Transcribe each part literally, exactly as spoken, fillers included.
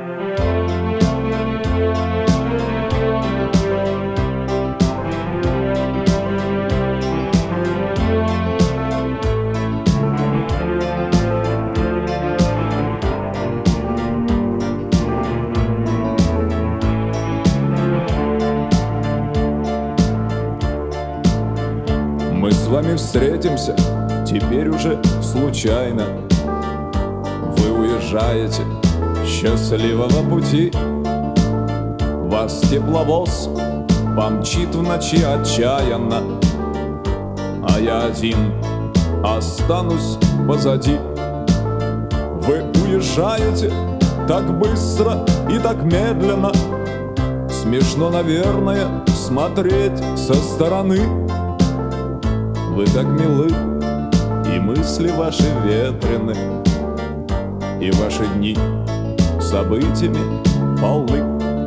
Мы с вами встретимся, теперь уже случайно. Вы уезжаете, счастливого пути. Вас тепловоз помчит в ночи отчаянно, а я один останусь позади. Вы уезжаете так быстро и так медленно. Смешно, наверное, смотреть со стороны. Вы так милы, и мысли ваши ветрены, и ваши дни событиями полны.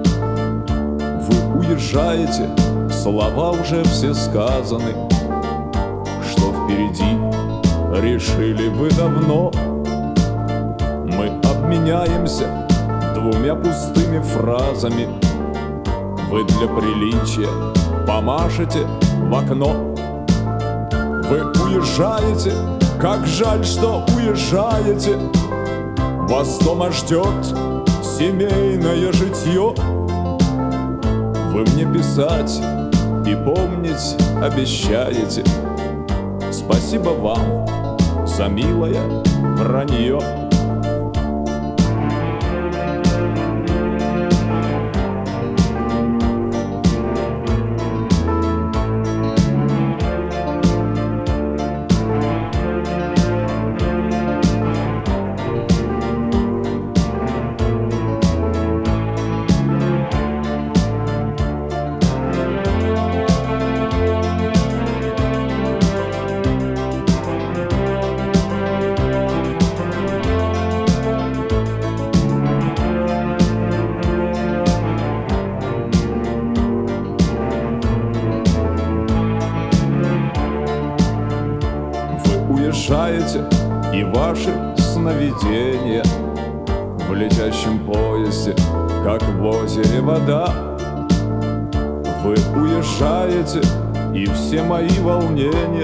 Вы уезжаете, слова уже все сказаны. Что впереди, решили вы давно. Мы обменяемся двумя пустыми фразами. Вы для приличия помашете в окно. Вы уезжаете, как жаль, что уезжаете. Вас дома ждет семейное житье. Вы мне писать и помнить обещаете. Спасибо вам за милое вранье. Уезжаете, и ваши сновидения в летящем поезде, как в озере вода. Вы уезжаете, и все мои волнения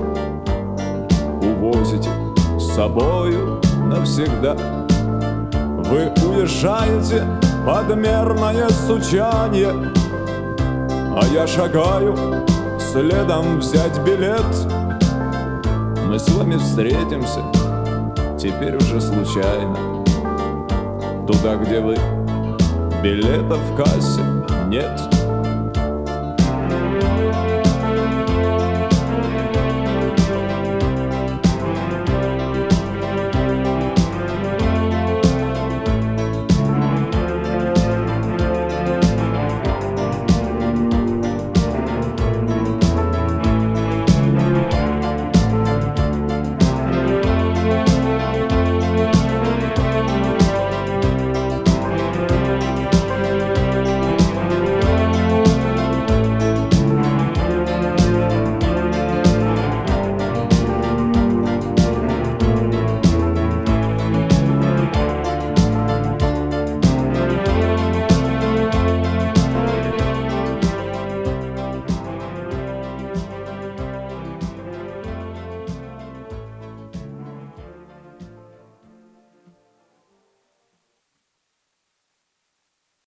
увозите с собою навсегда. Вы уезжаете под мерное стучание, а я шагаю следом взять билет. Мы с вами встретимся, теперь уже случайно, туда, где вы, билетов в кассе нет.